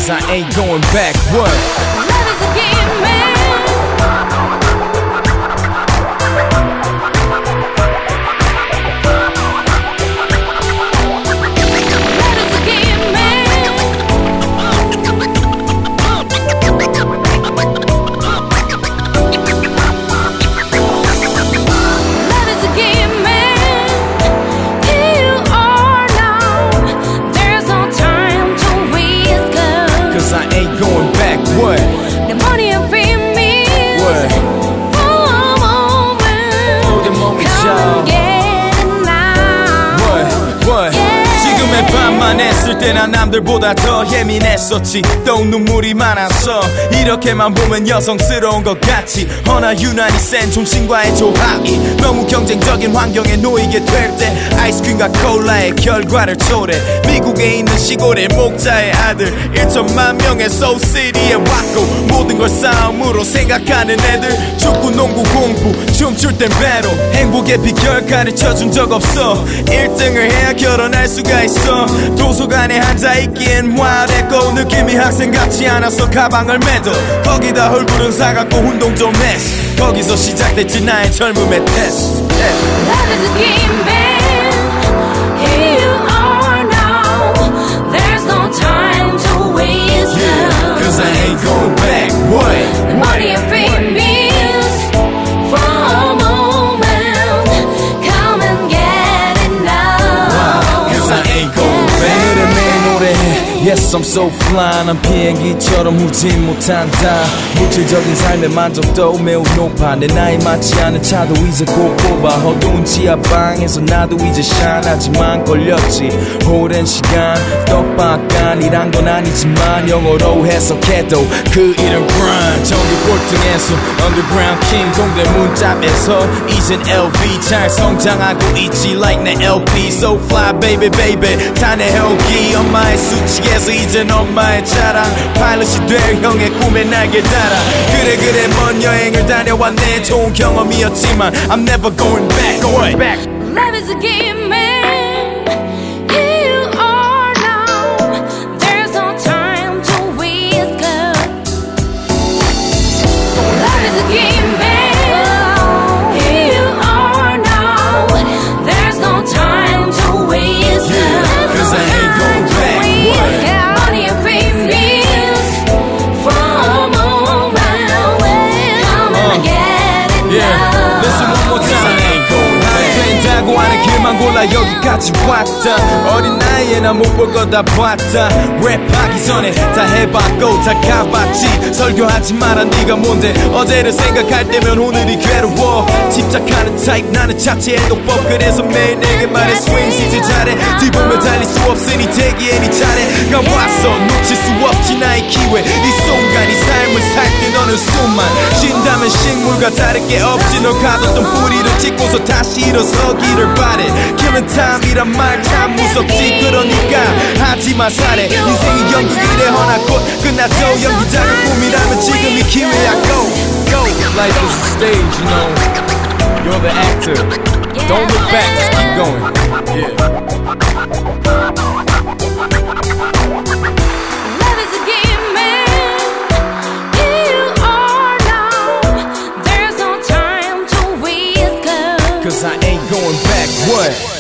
Cause I ain't going back, what? Love is a game, man. Going back, what? The money and free meals. What? For a moment. For the moment, y'all. Come get it now. What? Yeah. 지금의 밤만 했을 때 난 남들보다 더 예민했었지. 또 눈물이 많아서 이렇게만 보면 여성스러운 것 같지. 허나 유난히 센 존심과의 조합이 너무 경쟁적인 환경에 놓이게 될 때 아이스크림과 콜라의 결과를 초래. 미국에 있는 시골의 목자의 아들 1천만 명의 소울시티에 왔고 모든 걸 싸움으로 생각하는 애들. 축구, 농구, 공부, 춤출 땐 배로. 행복의 비결 가르쳐준 적 없어. 1등을 해야 결혼할 수가 있어. 도서관에 앉아있기엔 와대고 느낌이 학생 같지 않아서 가방을 매도. 거기다 헐부른 사갖고 운동 좀 했어. 거기서 시작됐지 나의 젊음의 테스트. Love is a game, man. Here you are now. There's no time to waste. Yeah, cause I ain't going back, what? The money and free meals. For a moment. Come and get it now. Cause I ain't going back. 오늘의 내 노래 Yes, I'm so fly. 난 비행기처럼 울진 못한다. 물질적인 삶의 만족도 매우 높아. 내 나이 맞지 않은 차도 이제 곧 뽑아. 어두운 지하방에서 나도 이제 샤나지만 걸렸지 오랜 시간. 떡밥간이란 건 아니지만 영어로 해석해도 그 이름 grind. 전국 꼴등에서 underground king. 동대 문짝에서 이젠 LV. 잘 성장하고 있지 like 내 LP. So fly baby baby. 자네 헬기 엄마의 수칙에서 이젠 엄마의 자랑. 파일럿이 될 형의 꿈에 날개 달아. 그래 먼 여행을 다녀왔네. 좋은 경험이었지만 I'm never going back. Love is a game, man. Here you are now. There's no time to waste, girl. Love is a game, man. Here you are now. There's no time to waste, girl. Cause I ain't going back. What? Money and free meals. For a moment. Come and get it now. Listen one more time. 된다고 하는 길만 골라 여기까지 왔다. 어린 나이에 난 못 볼 거 다 봤다. 랩하기 전에 다 해봤고 다 가봤지. 설교하지 마라 네가 뭔데. 어제를 생각할 때면 오늘이 괴로워. 집착하는 타입 나는 자체의 독법. 그래서 매일 내게 말해 swing 시즈 잘해. 뒤보면 달릴 수 없으니 대기에 네 차례가 왔어. 놓칠 수 없지 나의 기회. 이 순간 이 삶을 살 때 너는 숨만 쉰다면 식물과 다를 게 없지. 널 가뒀던 뿌리를 찍고서 다시 일어서기를 바래. Killing time이란 말 참 무섭지. 그러니까 하지마 살해. 인생이 연극이래 허나 곧 끝나죠. 연기자가 꿈이라면 지금이 기회야. Go Life is a stage, you know. You're the actor. Don't look back, just keep going. Yeah. Love is a game, man. Here you are now. There's no time to waste, girl. Cause I ain't going back, what?